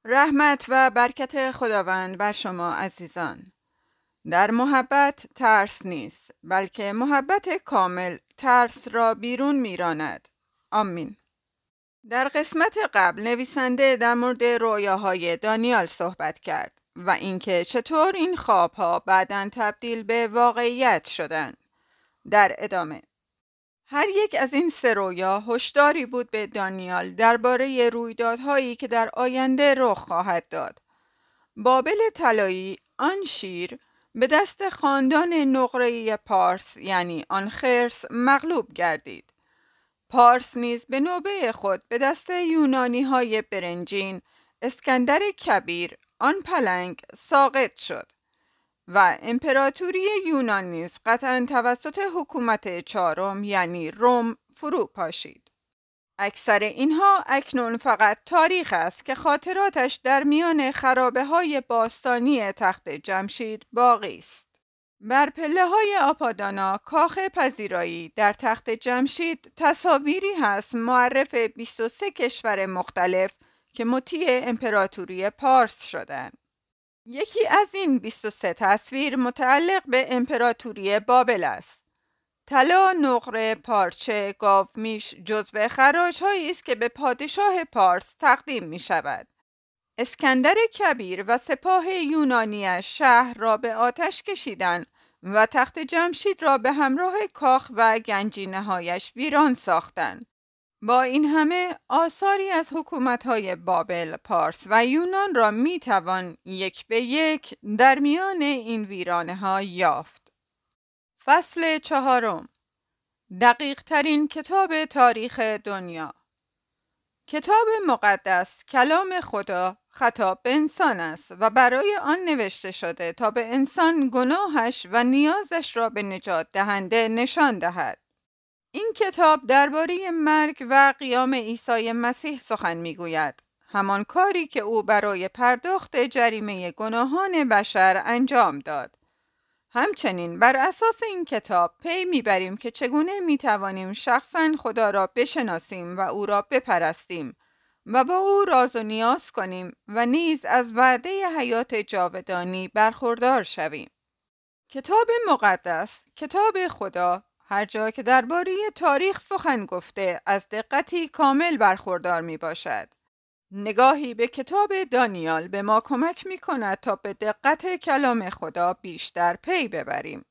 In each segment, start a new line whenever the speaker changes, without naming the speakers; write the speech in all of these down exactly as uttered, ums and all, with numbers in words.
رحمت و برکت خداوند بر شما عزیزان. در محبت ترس نیست، بلکه محبت کامل ترس را بیرون میراند. آمین. در قسمت قبل نویسنده در مورد رویاهای دانیال صحبت کرد و اینکه چطور این خوابها بعداً تبدیل به واقعیت شدند. در ادامه هر یک از این سه رویا هشداری بود به دانیال درباره رویدادهایی که در آینده رخ خواهد داد. بابل طلایی، آن شیر، به دست خاندان نقره‌ای پارس یعنی آن خرس مغلوب گردید. پارس نیز به نوبه خود به دست یونانی های برنجین، اسکندر کبیر، آن پلنگ ساقط شد و امپراتوری یونان نیز قطعاً توسط حکومت چهارم یعنی روم فرو پاشید. اکثر اینها اکنون فقط تاریخ است که خاطراتش در میان خرابه های باستانی تخت جمشید باقی است. بر پله های آپادانا کاخ پذیرایی در تخت جمشید تصاویری هست معرف بیست و سه کشور مختلف که مطیع امپراتوری پارس شدند. یکی از این بیست و سه تصویر متعلق به امپراتوری بابل است. طلا، نقره، پارچه، گاومیش جزو خراج‌هایی است که به پادشاه پارس تقدیم می شود. اسکندر کبیر و سپاه یونانیش شهر را به آتش کشیدند و تخت جمشید را به همراه کاخ و گنجینه‌هایش ویران ساختند. با این همه آثاری از حکومت‌های بابل، پارس و یونان را می توان یک به یک در میان این ویرانه‌ها یافت. فصل چهارم، دقیق ترین کتاب تاریخ دنیا. کتاب مقدس کلام خدا خطاب به انسان است و برای آن نوشته شده تا به انسان گناهش و نیازش را به نجات دهنده نشان دهد. این کتاب درباره مرگ و قیام عیسی مسیح سخن میگوید، همان کاری که او برای پرداخت جریمه گناهان بشر انجام داد. همچنین بر اساس این کتاب پی میبریم که چگونه میتوانیم شخصاً خدا را بشناسیم و او را بپرستیم و با او راز و نیاز کنیم و نیز از وعده حیات جاودانی برخوردار شویم. کتاب مقدس، کتاب خدا، هر جا که درباره تاریخ سخن گفته از دقتی کامل برخوردار می باشد. نگاهی به کتاب دانیال به ما کمک می کند تا به دقت کلام خدا بیشتر پی ببریم.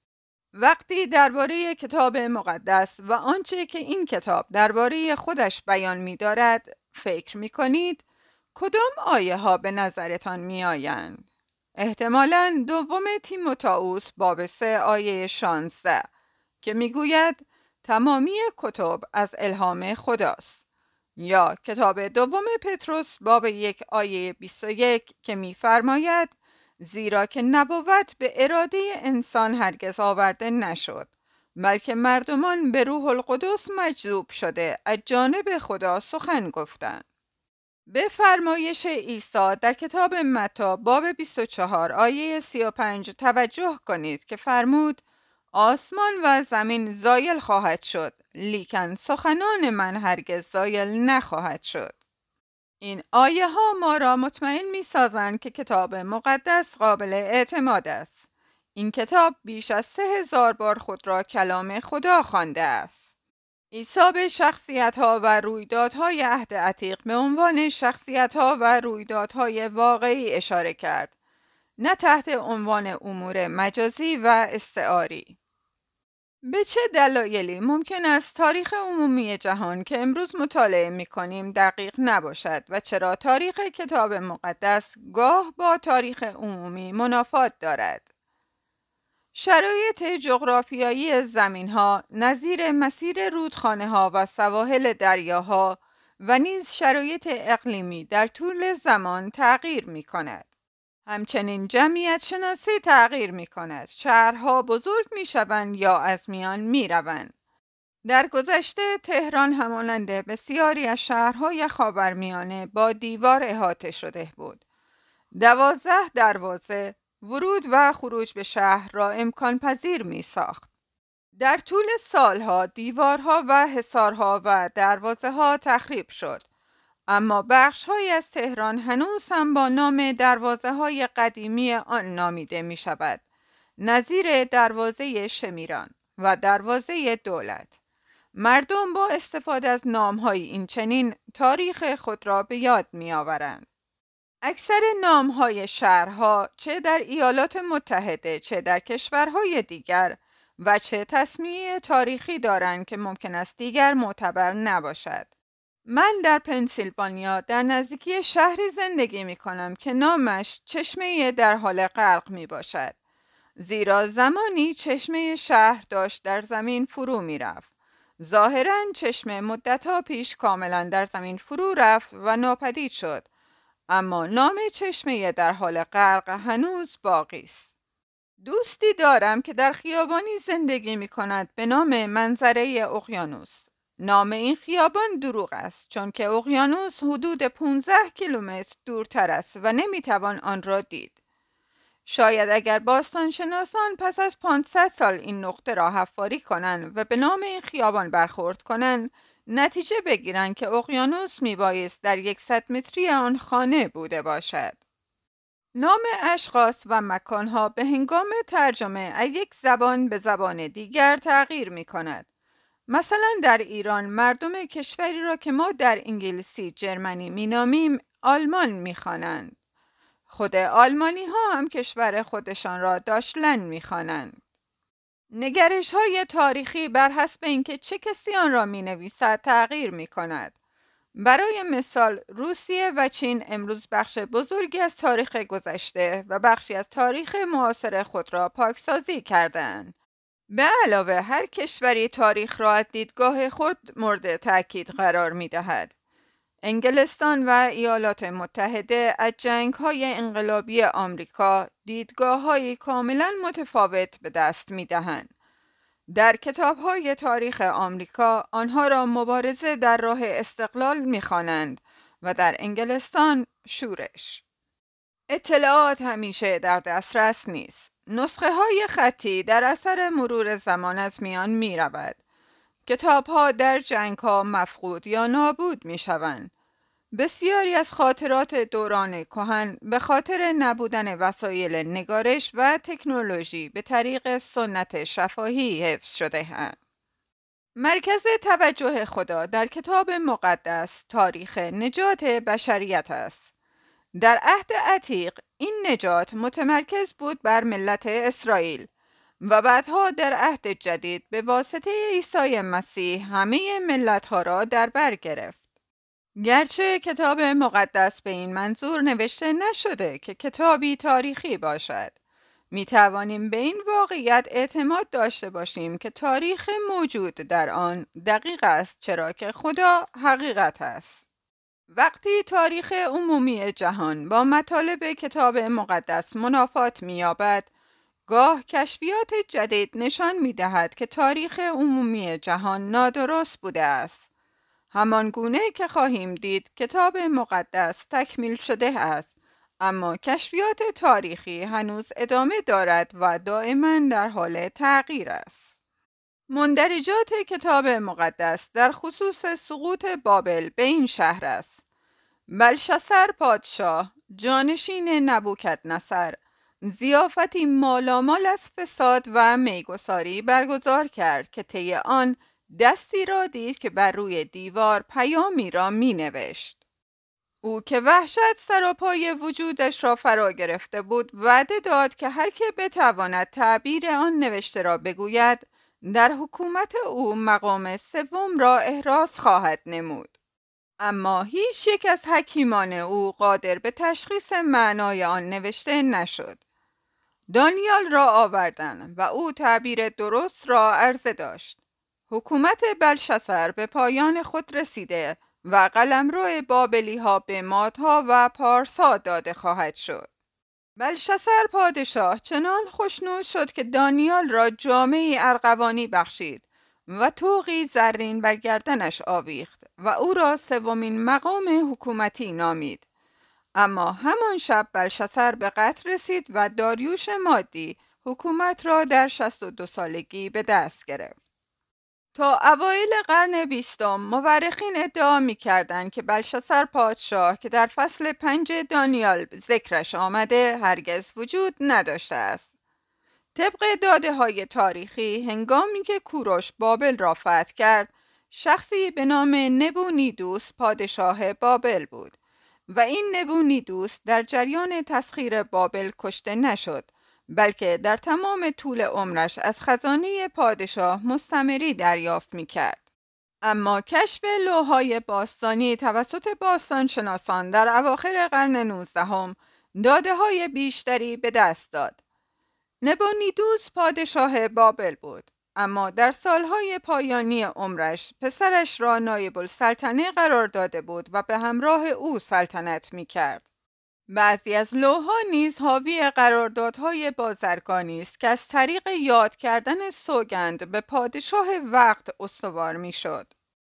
وقتی درباره کتاب مقدس و آنچه که این کتاب درباره خودش بیان می دارد فکر می کنید، کدام آیه ها به نظرتان می آیند؟ احتمالاً دوم تیموتائوس باب سه آیه شانزده که میگوید تمامی کتب از الهام خداست، یا کتاب دوم پتروس باب یک آیه بیست و یک که میفرماید زیرا که نبوت به اراده انسان هرگز آورده نشد، بلکه مردمان به روح القدس مجذوب شده از جانب خدا سخن گفتند. به فرمایش عیسی در کتاب متی باب بیست و چهار آیه سی و پنج توجه کنید که فرمود آسمان و زمین زایل خواهد شد، لیکن سخنان من هرگز زایل نخواهد شد. این آیه ها ما را مطمئن می سازند که کتاب مقدس قابل اعتماد است. این کتاب بیش از سه هزار بار خود را کلام خدا خوانده است. عیسی به شخصیت‌ها و رویدادهای عهد عتیق به عنوان شخصیت‌ها و رویدادهای واقعی اشاره کرد، نه تحت عنوان امور مجازی و استعاری. به چه دلایلی ممکن است تاریخ عمومی جهان که امروز مطالعه می‌کنیم دقیق نباشد و چرا تاریخ کتاب مقدس گاه با تاریخ عمومی منافات دارد؟ شرایط جغرافیایی زمین‌ها نظیر مسیر رودخانه‌ها و سواحل دریاها و نیز شرایط اقلیمی در طول زمان تغییر می‌کند. همچنین جمعیت شناسی تغییر می‌کند. شهرها بزرگ می‌شوند یا از میان می‌روند. در گذشته تهران همانند بسیاری از شهرهای خاورمیانه با دیوار احاطه شده بود. دوازده دروازه ورود و خروج به شهر را امکان پذیر می ساخت. در طول سالها دیوارها و حصارها و دروازه ها تخریب شد، اما بخش‌هایی از تهران هنوز هم با نام دروازه‌های قدیمی آن نامیده می شود، نظیر دروازه شمیران و دروازه دولت. مردم با استفاده از نام‌های این چنین تاریخ خود را به یاد می‌آورند. اکثر نام‌های شهرها چه در ایالات متحده چه در کشورهای دیگر و چه تسمیه تاریخی دارند که ممکن است دیگر معتبر نباشد. من در پنسیلوانیا در نزدیکی شهری زندگی می کنم که نامش چشمه در حال غرق می باشد. زیرا زمانی چشمه شهر داشت در زمین فرو می رفت. ظاهراً چشمه مدتها پیش کاملا در زمین فرو رفت و ناپدید شد. اما نام چشمه در حال غرق هنوز باقی است. دوستی دارم که در خیابانی زندگی می کند به نام منظره اقیانوس. نام این خیابان دروغ است چون که اقیانوس حدود پانزده کیلومتر دورتر است و نمی توان آن را دید. شاید اگر باستانشناسان پس از پانصد سال این نقطه را حفاری کنند و به نام این خیابان برخورد کنند، نتیجه بگیرند که اقیانوس میبایست در یکصد متری آن خانه بوده باشد. نام اشخاص و مکانها به هنگام ترجمه از یک زبان به زبان دیگر تغییر می کند. مثلا در ایران مردم کشوری را که ما در انگلیسی جرمنی می نامیم آلمان می خوانند. خود آلمانی ها هم کشور خودشان را داشلند می خوانند. نگرش های تاریخی بر حسب اینکه چه کسی آن را می نویسد تغییر می کند. برای مثال روسیه و چین امروز بخش بزرگی از تاریخ گذشته و بخشی از تاریخ معاصر خود را پاکسازی کردند. به علاوه هر کشوری تاریخ را از دیدگاه خود مورد تأکید قرار می دهد. انگلستان و ایالات متحده از جنگ‌های انقلابی آمریکا دیدگاه‌های کاملاً متفاوت به دست می‌دهند. در کتاب‌های تاریخ آمریکا آنها را مبارزه در راه استقلال می‌خوانند و در انگلستان شورش. اطلاعات همیشه در دسترس نیست. نسخه‌های خطی در اثر مرور زمان از میان می‌رود. کتاب‌ها در جنگ‌ها مفقود یا نابود می‌شوند. بسیاری از خاطرات دوران کهن به خاطر نبودن وسایل نگارش و تکنولوژی به طریق سنت شفاهی حفظ شده اند. مرکز توجه خدا در کتاب مقدس تاریخ نجات بشریت است. در عهد عتیق این نجات متمرکز بود بر ملت اسرائیل و بعدها در عهد جدید به واسطه عیسی مسیح همه ملت‌ها را در بر گرفت. گرچه کتاب مقدس به این منظور نوشته نشده که کتابی تاریخی باشد، می توانیم به این واقعیت اعتماد داشته باشیم که تاریخ موجود در آن دقیق است، چرا که خدا حقیقت است. وقتی تاریخ عمومی جهان با مطالب کتاب مقدس منافات می یابد، گاه کشفیات جدید نشان می دهد که تاریخ عمومی جهان نادرست بوده است. همان گونه که خواهیم دید کتاب مقدس تکمیل شده است، اما کشفیات تاریخی هنوز ادامه دارد و دائما در حال تغییر است. مندرجات کتاب مقدس در خصوص سقوط بابل به این شهر است: بلشسر پادشاه جانشین نبوکدنصر ضیافتی مالامال از فساد و میگساری برگزار کرد که طی آن دستی را دید که بر روی دیوار پیامی را می نوشت. او که وحشت سراپای وجودش را فرا گرفته بود وعده داد که هر که بتواند تعبیر آن نوشته را بگوید در حکومت او مقام سوم را احراز خواهد نمود. اما هیچ یک از حکیمان او قادر به تشخیص معنای آن نوشته نشد. دانیال را آوردند و او تعبیر درست را عرضه داشت. حکومت بلشسر به پایان خود رسیده و قلمرو بابلی ها به مادها و پارسا داده خواهد شد. بلشسر پادشاه چنان خوشنود شد که دانیال را جامه‌ای ارغوانی بخشید و طوقی زرین بر گردنش آویخت و او را سومین مقام حکومتی نامید. اما همان شب بلشسر به قتل رسید و داریوش مادی حکومت را در شصت و دو سالگی به دست گرفت. تا اوایل قرن بیستم مورخین ادعا می کردند که بلشاصر پادشاه که در فصل پنج دانیال ذکرش آمده هرگز وجود نداشته است. طبق داده های تاریخی هنگامی که کوروش بابل را فتح کرد، شخصی به نام نبونیدوس پادشاه بابل بود و این نبونیدوس در جریان تسخیر بابل کشته نشد، بلکه در تمام طول عمرش از خزانه پادشاه مستمری دریافت می کرد. اما کشف لوح‌های باستانی توسط باستانشناسان در اواخر قرن نوزدهم داده‌های بیشتری به دست داد. نبونیدوس پادشاه بابل بود، اما در سالهای پایانی عمرش پسرش را نایب السلطنه قرار داده بود و به همراه او سلطنت می کرد. بعضی از لوح‌ها نیز حاوی قراردادهای بازرگانی است که از طریق یاد کردن سوگند به پادشاه وقت استوار می شد.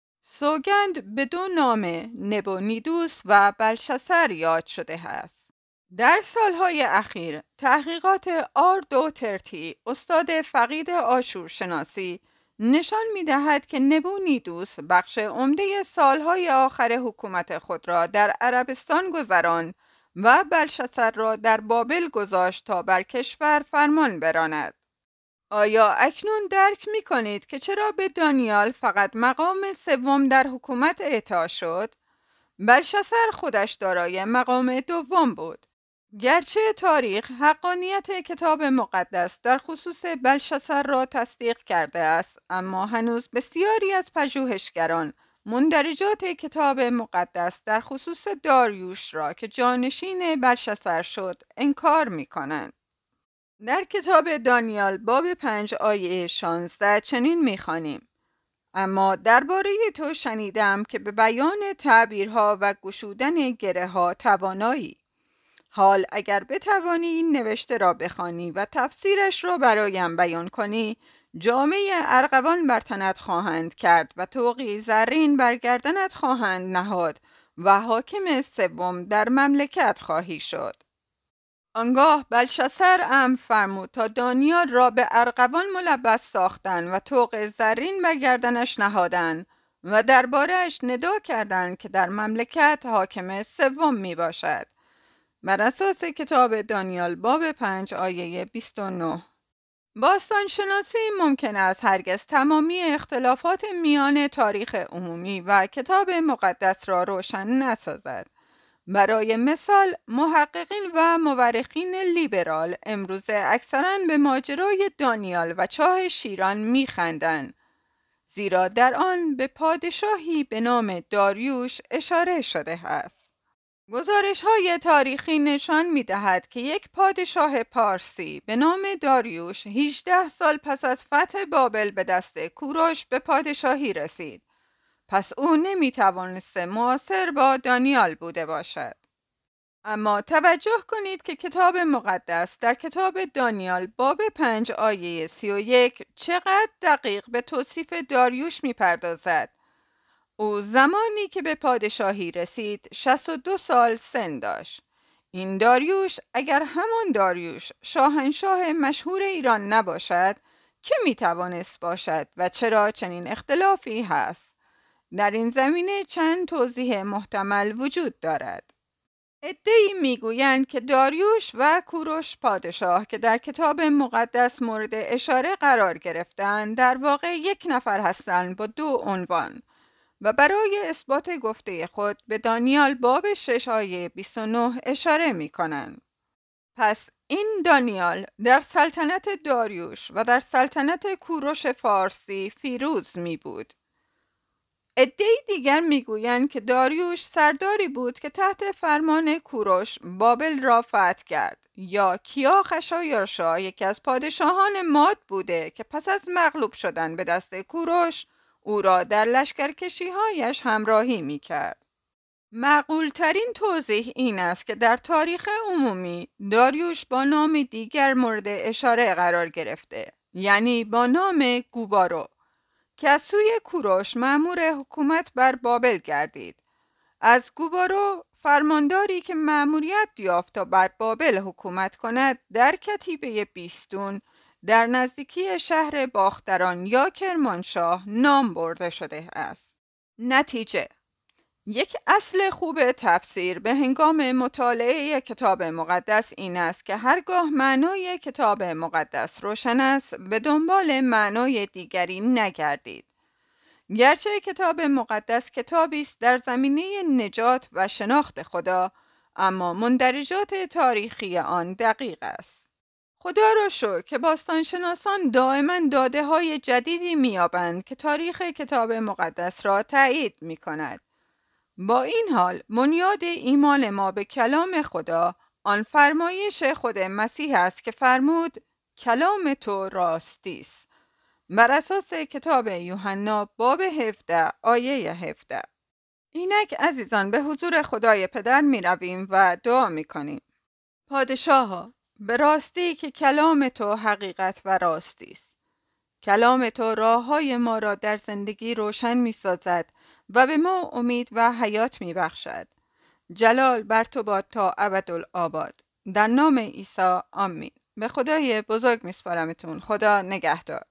سوگند به دو نام نبونیدوس و بلشاصر یاد شده است. در سالهای اخیر تحقیقات آردو ترتی، استاد فقید آشور شناسی، نشان می دهد که نبونیدوس بخش عمده سالهای آخر حکومت خود را در عربستان گذراند و بلشاصر را در بابل گذاشت تا بر کشور فرمان براند. آیا اکنون درک می کنید که چرا به دانیال فقط مقام سوم در حکومت اعطا شد؟ بلشاصر خودش دارای مقام دوم بود. گرچه تاریخ حقانیت کتاب مقدس در خصوص بلشاصر را تصدیق کرده است، اما هنوز بسیاری از پژوهشگران مندرجات کتاب مقدس در خصوص داریوش را که جانشین بلشاصر شد انکار می کنند. در کتاب دانیال باب پنج آیه شانزده چنین می خوانیم: اما درباره تو شنیدم که به بیان تعبیرها و گشودن گره ها توانایی. حال اگر بتوانی این نوشته را بخوانی و تفسیرش را برایم بیان کنی، جامه ارغوان بر تنت خواهند کرد و طوقی زرین بر گردنت خواهند نهاد و حاکم سوم در مملکت خواهی شد. آنگاه بلشاصر امر فرمود تا دانیال را به ارغوان ملبس ساختند و طوق زرین بر گردنش نهادند و درباره‌اش ندا کردند که در مملکت حاکم سوم می باشد. بر اساس کتاب دانیال باب پنج آیه بیست و نه. باستان شناسی ممکن است هرگز تمامی اختلافات میان تاریخ عمومی و کتاب مقدس را روشن نسازد. برای مثال، محققین و مورخین لیبرال امروزه اکثراً به ماجرای دانیال و چاه شیران می‌خندند، زیرا در آن به پادشاهی به نام داریوش اشاره شده است. گزارش های تاریخی نشان می دهد که یک پادشاه پارسی به نام داریوش هجده سال پس از فتح بابل به دست کوروش به پادشاهی رسید. پس او نمی توانسته معاصر با دانیال بوده باشد. اما توجه کنید که کتاب مقدس در کتاب دانیال باب پنج آیه سی و یک چقدر دقیق به توصیف داریوش می پردازد. او زمانی که به پادشاهی رسید شصت و دو سال سن داشت. این داریوش اگر همان داریوش شاهنشاه مشهور ایران نباشد، که می توانست باشد و چرا چنین اختلافی هست؟ در این زمینه چند توضیح محتمل وجود دارد. عده‌ای میگویند که داریوش و کوروش پادشاه که در کتاب مقدس مورد اشاره قرار گرفتند در واقع یک نفر هستند با دو عنوان و برای اثبات گفته خود به دانیال باب شش آیه بیست و نه اشاره می کنند. پس این دانیال در سلطنت داریوش و در سلطنت کوروش فارسی فیروز می بود. عده‌ای دیگر می گویند که داریوش سرداری بود که تحت فرمان کوروش بابل را فتح کرد، یا کیا خشایارشا یکی از پادشاهان ماد بوده که پس از مغلوب شدن به دست کوروش او را در لشکرکشی‌هایش همراهی می کرد. معقول ترین توضیح این است که در تاریخ عمومی داریوش با نام دیگر مورد اشاره قرار گرفته، یعنی با نام گوبارو، که از سوی کوروش مأمور حکومت بر بابل گردید. از گوبارو فرمانداری که مأموریت یافت تا بر بابل حکومت کند در کتیبه بیستون در نزدیکی شهر باختران یا کرمانشاه نام برده شده است. نتیجه: یک اصل خوب تفسیر به هنگام مطالعه کتاب مقدس این است که هرگاه معنای کتاب مقدس روشن است به دنبال معنای دیگری نگردید. گرچه کتاب مقدس کتابی است در زمینه نجات و شناخت خدا، اما مندرجات تاریخی آن دقیق است. خدا را شکر که باستانشناسان دائما داده های جدیدی می‌یابند که تاریخ کتاب مقدس را تایید می‌کند. با این حال بنیاد ایمان ما به کلام خدا آن فرمایش خود مسیح است که فرمود کلام تو راستی است، بر اساس کتاب یوحنا باب هفده آیه هفده. اینک عزیزان به حضور خدای پدر می رویم و دعا می کنیم. پادشاها، به راستی که کلام تو حقیقت و راستی است. کلام تو راههای ما را در زندگی روشن می سازد و به ما امید و حیات می بخشد. جلال بر تو باد تا ابدالآباد. در نام عیسی آمین. به خدای بزرگ می سپارمتون. خدا نگهدار.